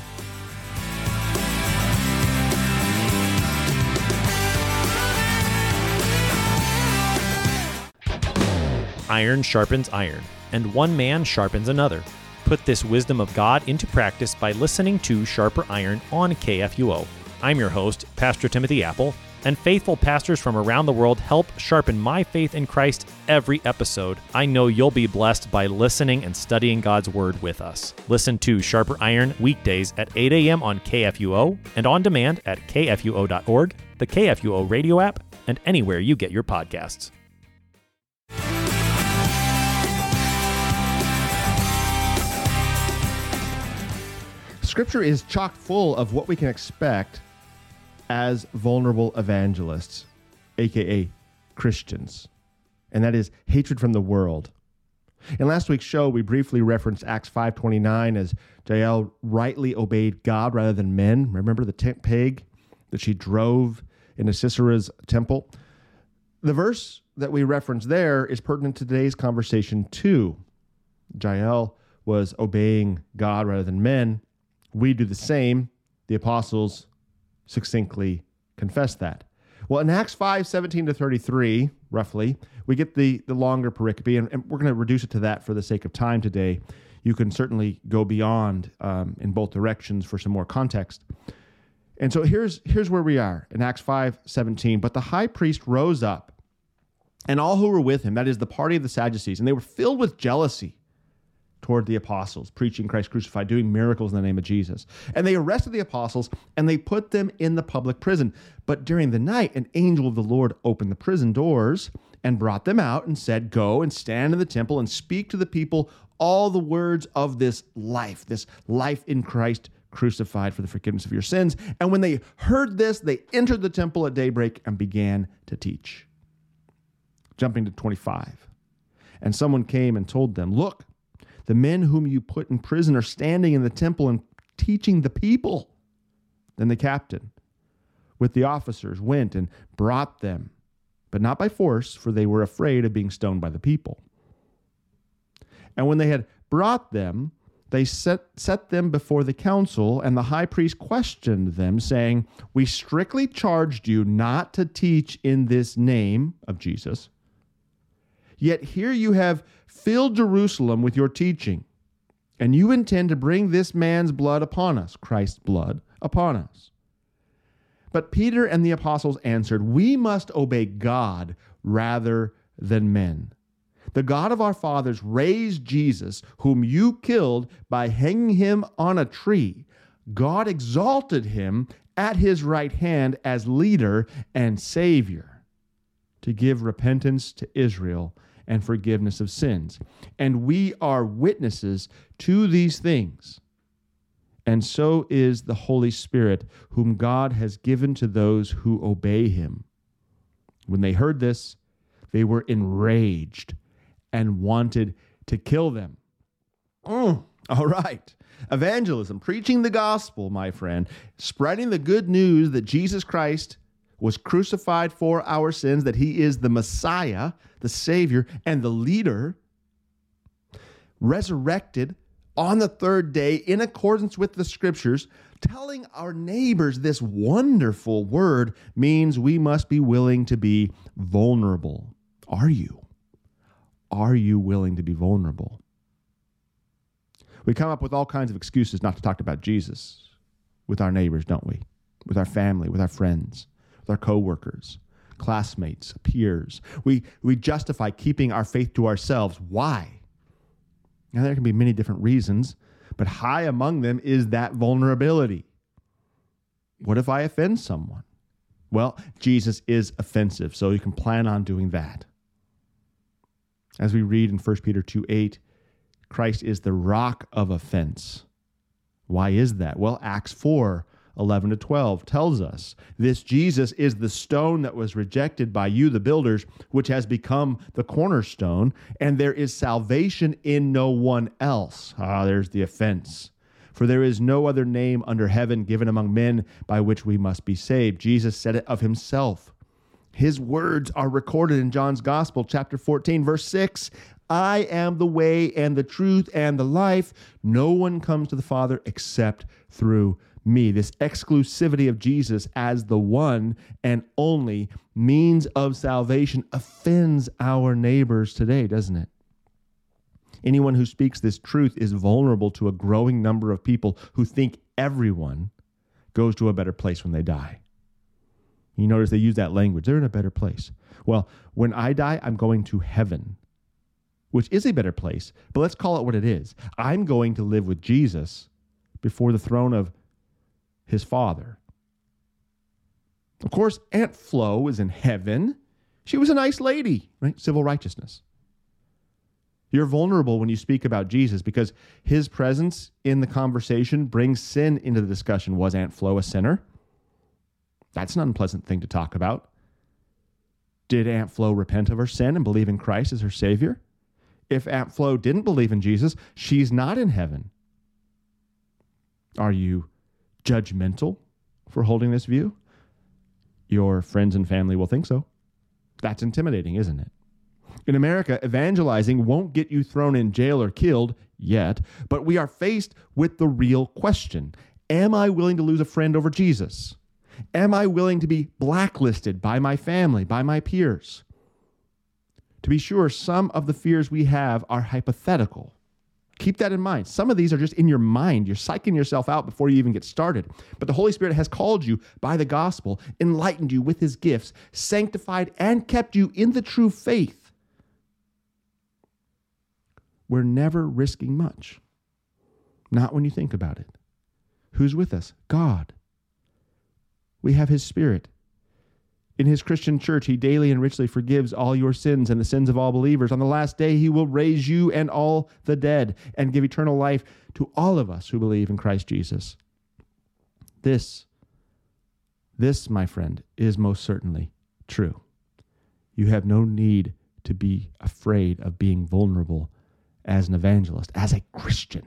Iron sharpens iron, and one man sharpens another. Put this wisdom of God into practice by listening to Sharper Iron on K F U O. I'm your host, Pastor Timothy Apple, and faithful pastors from around the world help sharpen my faith in Christ every episode. I know you'll be blessed by listening and studying God's Word with us. Listen to Sharper Iron weekdays at eight a.m. on K F U O and on demand at K F U O dot org, the K F U O radio app, and anywhere you get your podcasts. Scripture is chock full of what we can expect as vulnerable evangelists, a k a. Christians, and that is hatred from the world. In last week's show, we briefly referenced Acts five twenty-nine as Jael rightly obeyed God rather than men. Remember the tent peg that she drove into Sisera's temple? The verse that we referenced there is pertinent to today's conversation too. Jael was obeying God rather than men. We do the same. The apostles succinctly confess that. Well, in Acts five, seventeen to thirty-three, roughly, we get the, the longer pericope, and, and we're going to reduce it to that for the sake of time today. You can certainly go beyond um, in both directions for some more context. And so here's, here's where we are in Acts five, seventeen. But the high priest rose up, and all who were with him, that is the party of the Sadducees, and they were filled with jealousy toward the apostles, preaching Christ crucified, doing miracles in the name of Jesus. And they arrested the apostles, and they put them in the public prison. But during the night, an angel of the Lord opened the prison doors and brought them out and said, go and stand in the temple and speak to the people all the words of this life, this life in Christ crucified for the forgiveness of your sins. And when they heard this, they entered the temple at daybreak and began to teach. Jumping to twenty-five. And someone came and told them, look, the men whom you put in prison are standing in the temple and teaching the people. Then the captain, with the officers, went and brought them, but not by force, for they were afraid of being stoned by the people. And when they had brought them, they set, set them before the council, and the high priest questioned them, saying, we strictly charged you not to teach in this name of Jesus. Yet here you have filled Jerusalem with your teaching, And you intend to bring this man's blood upon us, Christ's blood upon us. But Peter and the apostles answered, we must obey God rather than men. The God of our fathers raised Jesus, whom you killed by hanging him on a tree. God exalted him at his right hand as leader and Savior, to give repentance to Israel and forgiveness of sins. And we are witnesses to these things. And so is the Holy Spirit, whom God has given to those who obey him. When they heard this, they were enraged and wanted to kill them. Mm, all right. Evangelism, preaching the gospel, my friend, spreading the good news that Jesus Christ was crucified for our sins, that he is the Messiah, the Savior, and the leader, resurrected on the third day in accordance with the Scriptures. Telling our neighbors this wonderful word means we must be willing to be vulnerable. Are you? Are you willing to be vulnerable? We come up with all kinds of excuses not to talk about Jesus with our neighbors, don't we? With our family, with our friends, with our coworkers, classmates, peers. We, we justify keeping our faith to ourselves. Why? Now, there can be many different reasons, but high among them is that vulnerability. What if I offend someone? Well, Jesus is offensive, so you can plan on doing that. As we read in First Peter two eight, Christ is the rock of offense. Why is that? Well, Acts four eleven to twelve tells us, this Jesus is the stone that was rejected by you, the builders, which has become the cornerstone, and there is salvation in no one else. Ah, there's the offense. For there is no other name under heaven given among men by which we must be saved. Jesus said it of himself. His words are recorded in John's Gospel, chapter fourteen, verse six. I am the way and the truth and the life. No one comes to the Father except through me. This exclusivity of Jesus as the one and only means of salvation offends our neighbors today, doesn't it? Anyone who speaks this truth is vulnerable to a growing number of people who think everyone goes to a better place when they die. You notice they use that language. They're in a better place. Well, when I die, I'm going to heaven, which is a better place, but let's call it what it is. I'm going to live with Jesus before the throne of his Father. Of course, Aunt Flo is in heaven. She was a nice lady, right? Civil righteousness. You're vulnerable when you speak about Jesus because his presence in the conversation brings sin into the discussion. Was Aunt Flo a sinner? That's an unpleasant thing to talk about. Did Aunt Flo repent of her sin and believe in Christ as her Savior? If Aunt Flo didn't believe in Jesus, she's not in heaven. Are you judgmental for holding this view? Your friends and family will think so. That's intimidating, isn't it? In America, evangelizing won't get you thrown in jail or killed yet, but we are faced with the real question. Am I willing to lose a friend over Jesus? Am I willing to be blacklisted by my family, by my peers? To be sure, some of the fears we have are hypothetical. Keep that in mind. Some of these are just in your mind. You're psyching yourself out before you even get started. But the Holy Spirit has called you by the gospel, enlightened you with his gifts, sanctified and kept you in the true faith. We're never risking much. Not when you think about it. Who's with us? God. We have his Spirit. In his Christian church, he daily and richly forgives all your sins and the sins of all believers. On the last day, he will raise you and all the dead and give eternal life to all of us who believe in Christ Jesus. This, this, my friend, is most certainly true. You have no need to be afraid of being vulnerable as an evangelist, as a Christian.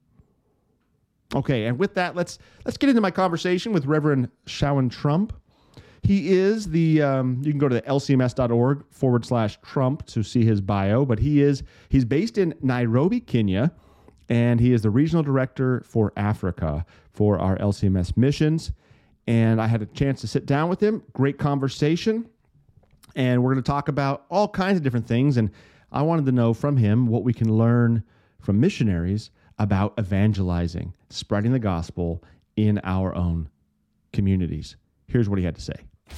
Okay, and with that, let's let's get into my conversation with Reverend Shawan Trump. He is the, um, you can go to the lcms.org forward slash Trump to see his bio, but he is, he's based in Nairobi, Kenya, and he is the regional director for Africa for our L C M S missions. And I had a chance to sit down with him, great conversation, and we're going to talk about all kinds of different things. And I wanted to know from him what we can learn from missionaries about evangelizing, spreading the gospel in our own communities. Here's what he had to say.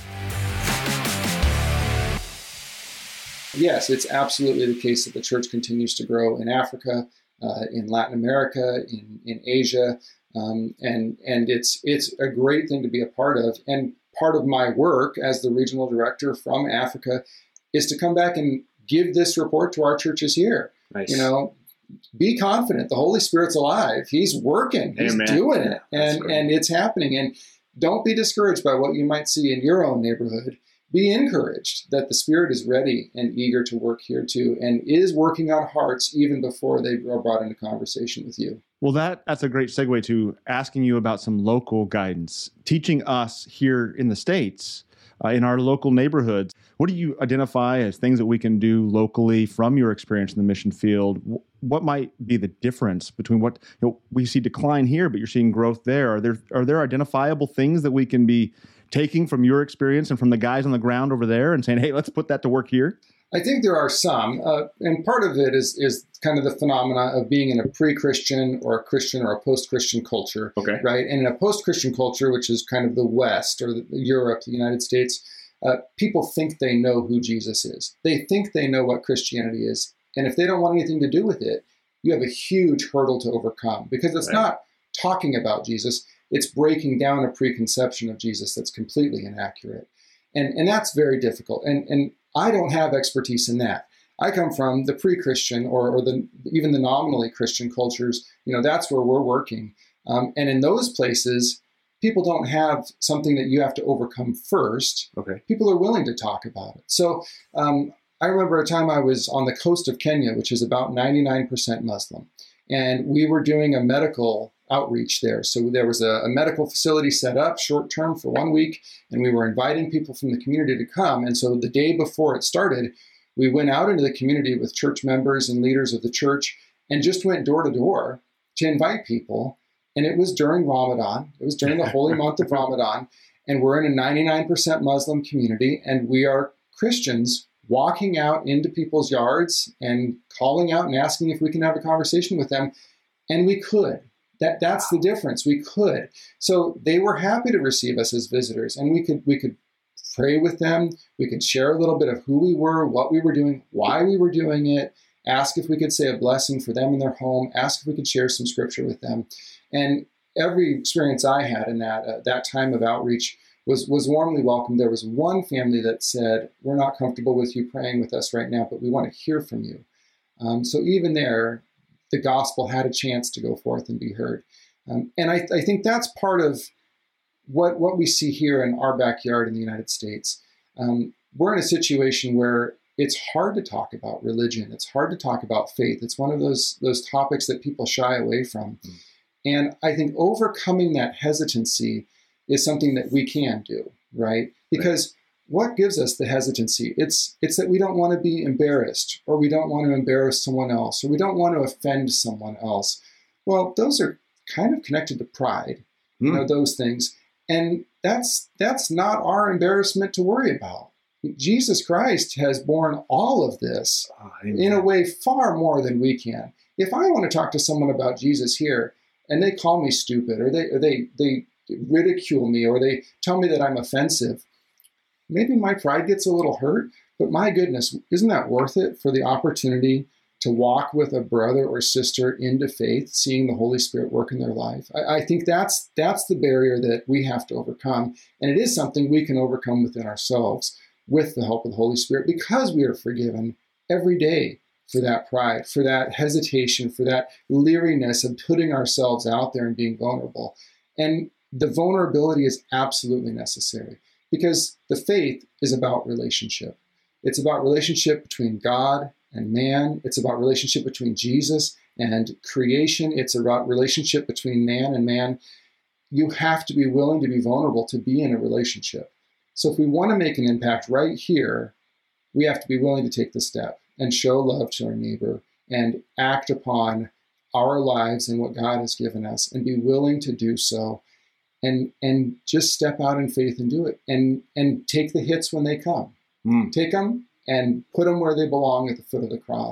Yes, it's absolutely the case that the church continues to grow in Africa, uh, in Latin America, in, in Asia, um, and and it's it's a great thing to be a part of. And part of my work as the regional director from Africa is to come back and give this report to our churches here. Nice. You know, be confident. The Holy Spirit's alive. He's working. He's Amen. doing it, yeah, and great. and it's happening. And don't be discouraged by what you might see in your own neighborhood. Be encouraged that the Spirit is ready and eager to work here too, and is working on hearts even before they are brought into conversation with you. Well, that that's a great segue to asking you about some local guidance, teaching us here in the States, uh, in our local neighborhoods. What do you identify as things that we can do locally from your experience in the mission field? What might be the difference between what you know, we see decline here, but you're seeing growth there? Are there are there identifiable things that we can be taking from your experience and from the guys on the ground over there and saying, hey, let's put that to work here? I think there are some, uh, and part of it is is kind of the phenomena of being in a pre-Christian or a Christian or a post-Christian culture, okay. right? And in a post-Christian culture, which is kind of the West or the, Europe, the United States, uh, people think they know who Jesus is. They think they know what Christianity is. And if they don't want anything to do with it, you have a huge hurdle to overcome, because it's right. not talking about Jesus. It's breaking down a preconception of Jesus that's completely inaccurate. And and that's very difficult. And and I don't have expertise in that. I come from the pre-Christian or, or the even the nominally Christian cultures. You know, that's where we're working. Um, and in those places, people don't have something that you have to overcome first. Okay. People are willing to talk about it. So um, I remember a time I was on the coast of Kenya, which is about ninety-nine percent Muslim. And we were doing a medical outreach there. So there was a, a medical facility set up short term for one week, and we were inviting people from the community to come. And so the day before it started, we went out into the community with church members and leaders of the church and just went door to door to invite people. And it was during Ramadan. It was during the holy month of Ramadan. And we're in a ninety-nine percent Muslim community, and we are Christians walking out into people's yards and calling out and asking if we can have a conversation with them. And we could. That that's the difference. We could. So they were happy to receive us as visitors, and we could we could pray with them. We could share a little bit of who we were, what we were doing, why we were doing it, ask if we could say a blessing for them in their home, ask if we could share some scripture with them. And every experience I had in that uh, that time of outreach was was warmly welcomed. There was one family that said, we're not comfortable with you praying with us right now, but we want to hear from you. Um, so even there, the gospel had a chance to go forth and be heard. Um, and I, I think that's part of what, what we see here in our backyard in the United States. Um, we're in a situation where it's hard to talk about religion. It's hard to talk about faith. It's one of those, those topics that people shy away from. Mm. And I think overcoming that hesitancy is something that we can do, right? Because what gives us the hesitancy? It's it's that we don't want to be embarrassed, or we don't want to embarrass someone else, or we don't want to offend someone else. Well, those are kind of connected to pride, mm. you know, those things. And that's that's not our embarrassment to worry about. Jesus Christ has borne all of this oh, in a way far more than we can. If I want to talk to someone about Jesus here, and they call me stupid, or they or they they ridicule me, or they tell me that I'm offensive, maybe my pride gets a little hurt, but my goodness, isn't that worth it for the opportunity to walk with a brother or sister into faith, seeing the Holy Spirit work in their life? I, I think that's that's the barrier that we have to overcome. And it is something we can overcome within ourselves with the help of the Holy Spirit, because we are forgiven every day for that pride, for that hesitation, for that leeriness of putting ourselves out there and being vulnerable. And the vulnerability is absolutely necessary, because the faith is about relationship. It's about relationship between God and man. It's about relationship between Jesus and creation. It's about relationship between man and man. You have to be willing to be vulnerable to be in a relationship. So if we want to make an impact right here, we have to be willing to take the step and show love to our neighbor and act upon our lives and what God has given us, and be willing to do so. And and just step out in faith and do it, and and take the hits when they come. Mm. Take them and put them where they belong, at the foot of the cross,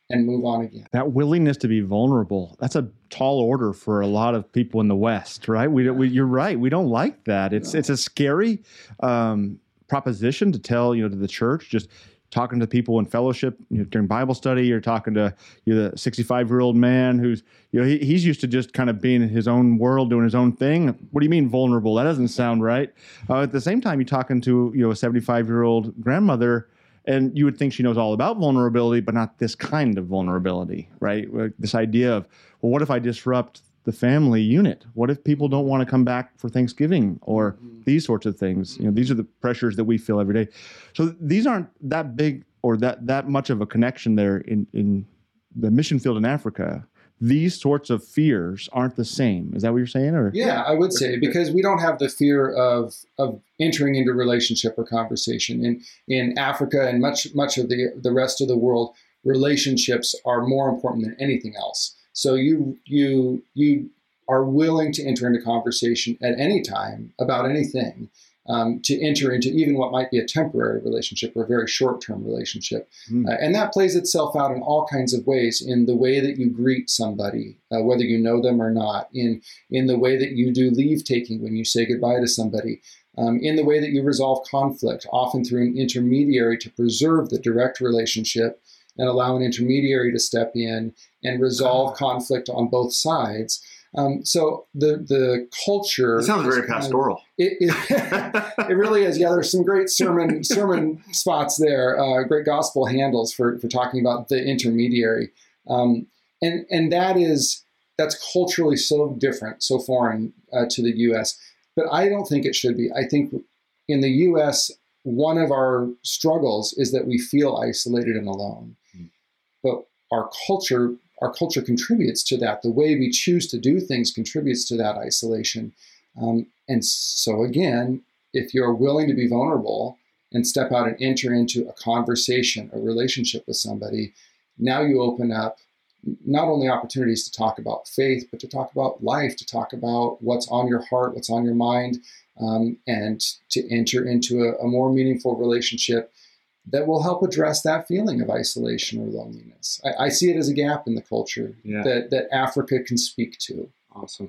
and move on again. That willingness to be vulnerable, that's a tall order for a lot of people in the West, right? We, we you're right. We don't like that. It's no. it's a scary um, proposition to tell, you know, to the church, just talking to people in fellowship, you know, during Bible study. You're talking to you know, the sixty-five-year-old man who's, you know, he, he's used to just kind of being in his own world, doing his own thing. What do you mean vulnerable? That doesn't sound right. Uh, at the same time, you're talking to, you know, a seventy-five-year-old grandmother, and you would think she knows all about vulnerability, but not this kind of vulnerability, right? This idea of, well, what if I disrupt the family unit? What if people don't want to come back for Thanksgiving or mm-hmm. these sorts of things? You know, these are the pressures that we feel every day. So these aren't that big or that, that much of a connection there in, in the mission field in Africa. These sorts of fears aren't the same. Is that what you're saying? Or yeah, I would say, because we don't have the fear of of entering into relationship or conversation. In in Africa and much much of the the rest of the world, relationships are more important than anything else. So you you you are willing to enter into conversation at any time about anything, um, to enter into even what might be a temporary relationship or a very short-term relationship. Mm. Uh, and that plays itself out in all kinds of ways, in the way that you greet somebody, uh, whether you know them or not, in, in the way that you do leave-taking when you say goodbye to somebody, um, in the way that you resolve conflict, often through an intermediary to preserve the direct relationship and allow an intermediary to step in and resolve conflict on both sides. Um, so the the culture... It sounds very pastoral. Uh, it, it, it really is. Yeah, there's some great sermon sermon spots there, uh, great gospel handles for, for talking about the intermediary. Um, and and that is, that's culturally so different, so foreign uh, to the U S. But I don't think it should be. I think in the U S, one of our struggles is that we feel isolated and alone. Mm. But our culture... Our culture contributes to that. The way we choose to do things contributes to that isolation. Um, and so again, if you're willing to be vulnerable and step out and enter into a conversation, a relationship with somebody, now you open up not only opportunities to talk about faith, but to talk about life, to talk about what's on your heart, what's on your mind, um, and to enter into a, a more meaningful relationship that will help address that feeling of isolation or loneliness. I, I see it as a gap in the culture yeah. that, that Africa can speak to. Awesome.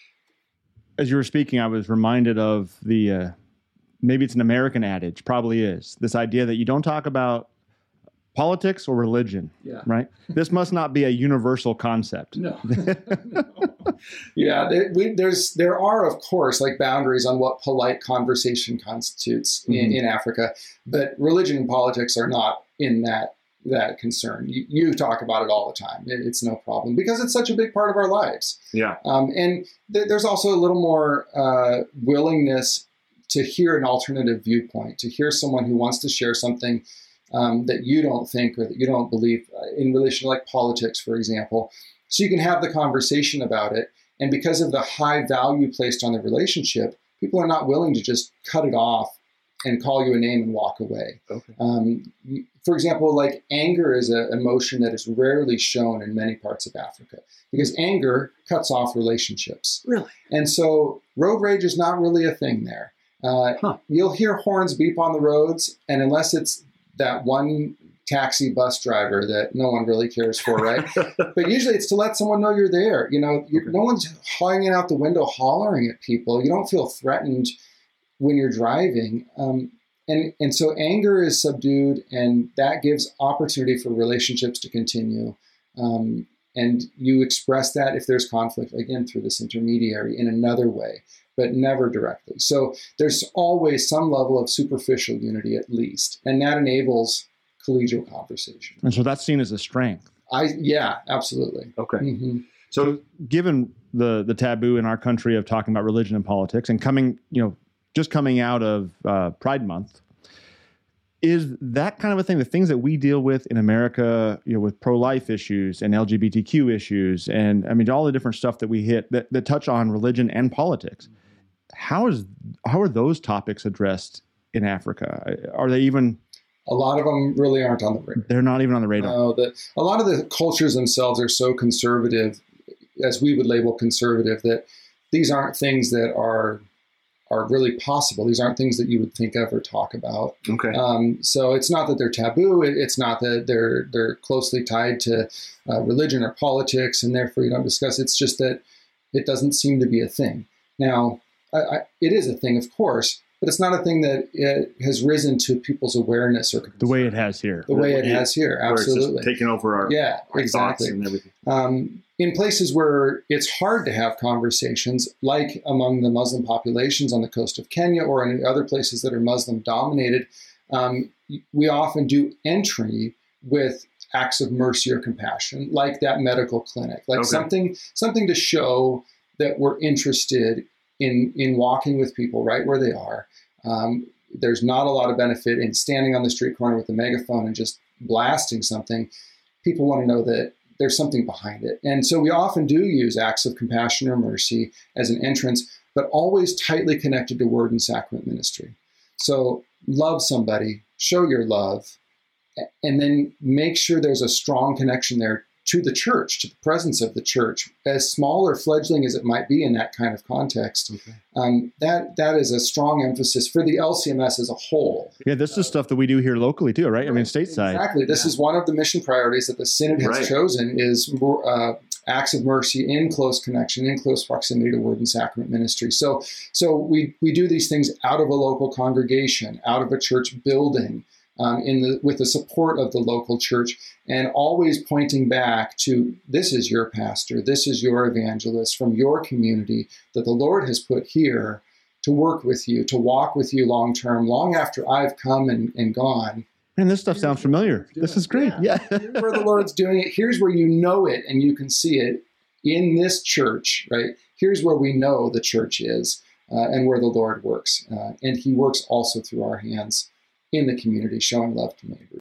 As you were speaking, I was reminded of the, uh, maybe it's an American adage, probably is, this idea that you don't talk about politics or religion, yeah. right? This must not be a universal concept. No. no. Yeah, there, we, there's there are, of course, like boundaries on what polite conversation constitutes mm-hmm. in, in Africa, but religion and politics are not in that that concern. You, you talk about it all the time. It, it's no problem because it's such a big part of our lives. Yeah. Um, and th- there's also a little more uh, willingness to hear an alternative viewpoint, to hear someone who wants to share something Um, that you don't think or that you don't believe uh, in relation to like politics, for example. So you can have the conversation about it. And because of the high value placed on the relationship, people are not willing to just cut it off and call you a name and walk away. Okay. Um, for example, like anger is an emotion that is rarely shown in many parts of Africa because anger cuts off relationships. Really? And so road rage is not really a thing there. Uh, huh. You'll hear horns beep on the roads, and unless it's that one taxi bus driver that no one really cares for, right? But usually it's to let someone know you're there. You know, you're, no one's hanging out the window hollering at people. You don't feel threatened when you're driving. Um, and, and so anger is subdued, and that gives opportunity for relationships to continue. Um, and you express that if there's conflict, again, through this intermediary in another way, but never directly. So there's always some level of superficial unity at least, and that enables collegial conversation. And so that's seen as a strength. I yeah, absolutely. Okay. Mm-hmm. So given the the taboo in our country of talking about religion and politics, and coming, you know, just coming out of uh, Pride Month, is that kind of a thing, the things that we deal with in America, you know, with pro-life issues and L G B T Q issues, and I mean, all the different stuff that we hit that, that touch on religion and politics. How is how are those topics addressed in Africa? Are they even... A lot of them really aren't on the radar. They're not even on the radar. No, the, a lot of the cultures themselves are so conservative, as we would label conservative, that these aren't things that are are really possible. These aren't things that you would think of or talk about. Okay. Um, so it's not that they're taboo. It, it's not that they're they're closely tied to uh, religion or politics, and therefore you don't discuss. It's just that it doesn't seem to be a thing. Now, I, I, it is a thing, of course, but it's not a thing that it has risen to people's awareness or concern. The way it has here. The way it has here, absolutely. Taking over our, yeah, our exactly. thoughts and everything. Um, in places where it's hard to have conversations, like among the Muslim populations on the coast of Kenya or in other places that are Muslim dominated, um, we often do entry with acts of mercy or compassion, like that medical clinic, like okay. something something to show that we're interested in in walking with people right where they are. Um, there's not a lot of benefit in standing on the street corner with a megaphone and just blasting something. People want to know that there's something behind it. And so we often do use acts of compassion or mercy as an entrance, but always tightly connected to word and sacrament ministry. So love somebody, show your love, and then make sure there's a strong connection there to the church, to the presence of the church, as small or fledgling as it might be in that kind of context. Okay. Um, that that is a strong emphasis for the L C M S as a whole. Yeah, this is stuff that we do here locally too, right? I mean, stateside. Exactly. This yeah. is one of the mission priorities that the Synod has right. chosen is uh, acts of mercy in close connection, in close proximity to word and sacrament ministry. So, so we we do these things out of a local congregation, out of a church building, Um, in the with the support of the local church, and always pointing back to this is your pastor, this is your evangelist from your community that the Lord has put here to work with you, to walk with you long term, long after I've come and, and gone. And this stuff sounds familiar. This is great. Yeah. yeah. Here's where the Lord's doing it. Here's where you know it and you can see it in this church, right? Here's where we know the church is uh, and where the Lord works. Uh, and he works also through our hands in the community, showing love to neighbors.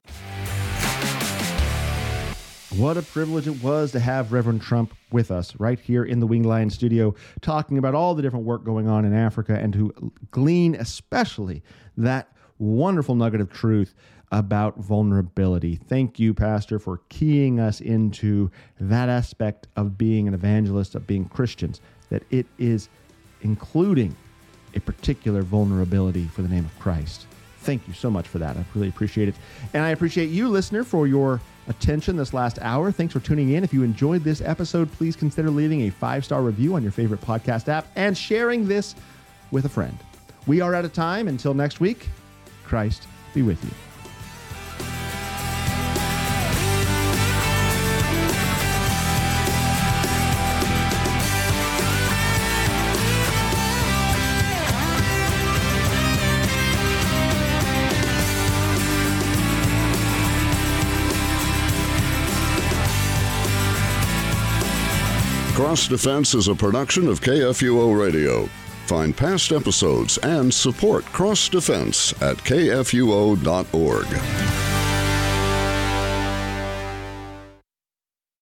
What a privilege it was to have Reverend Trump with us right here in the Winged Lion studio, talking about all the different work going on in Africa and to glean especially that wonderful nugget of truth about vulnerability. Thank you, Pastor, for keying us into that aspect of being an evangelist, of being Christians, that it is including a particular vulnerability for the name of Christ. Thank you so much for that. I really appreciate it. And I appreciate you, listener, for your attention this last hour. Thanks for tuning in. If you enjoyed this episode, please consider leaving a five-star review on your favorite podcast app and sharing this with a friend. We are out of time. Until next week, Christ be with you. Cross Defense is a production of K F U O Radio. Find past episodes and support Cross Defense at K F U O dot org.